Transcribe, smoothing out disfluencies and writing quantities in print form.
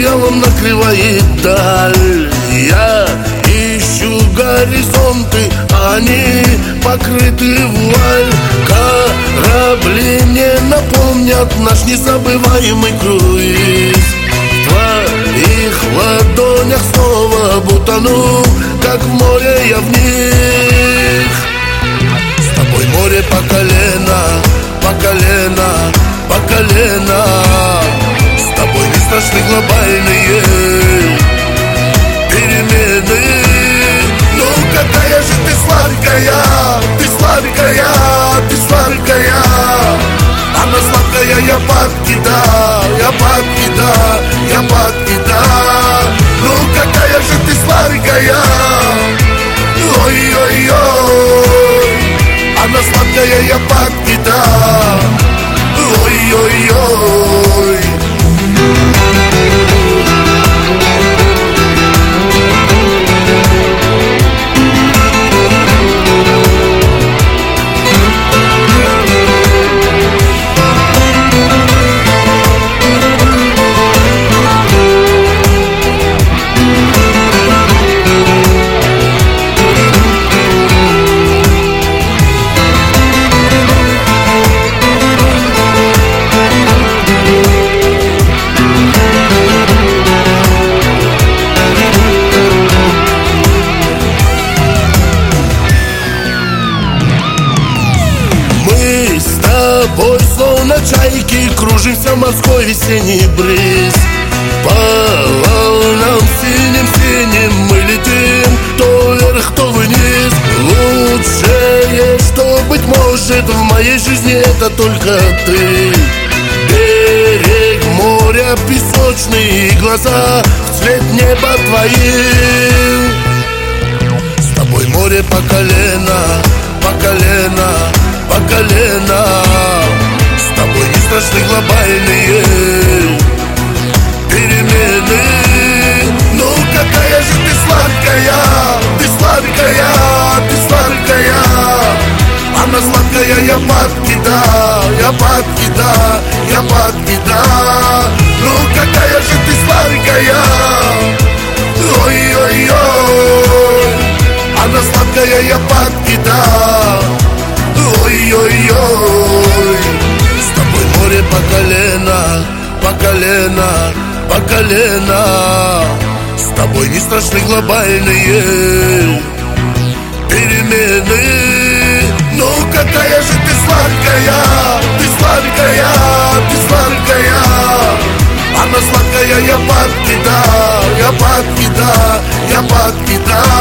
одеялом накрывает даль. Я ищу горизонты, они покрыты вуаль. Корабли мне напомнят наш незабываемый круиз. В твоих ладонях снова утону, как в море я в них. С тобой море по колено, по колено, по колено. С тобой не страшны глобальные перемены. Ну какая же ты сладкая, ты сладкая, ты сладкая. Она сладкая, я подкида, я подкида, я подкида. Ну какая же ты сладкая, ой-ой-ой. Она сладкая, я подкида, ой-ой-ой. Словно чайки кружимся в морской весенний бриз. По волнам синим-синим мы летим, то вверх, то вниз. Лучшее, что быть может в моей жизни, это только ты. Берег моря песочный, глаза в цвет неба твоих. С тобой море по колено, по колено, по колено. С тобой не страшны глобальные перемены. Ну какая же ты сладкая, ты сладкая, ты сладкая. Она сладкая, я подкида, я подкида, я подкида. Ну какая же ты сладкая, ой-ой-ой. Она сладкая, я подкида, ой-ой-ой. С тобой море по колено, по колено, по колено. С тобой не страшны глобальные перемены. Ну какая же ты сладкая, ты сладкая, ты сладкая. Она сладкая, я подкида, я подкида, я подкида.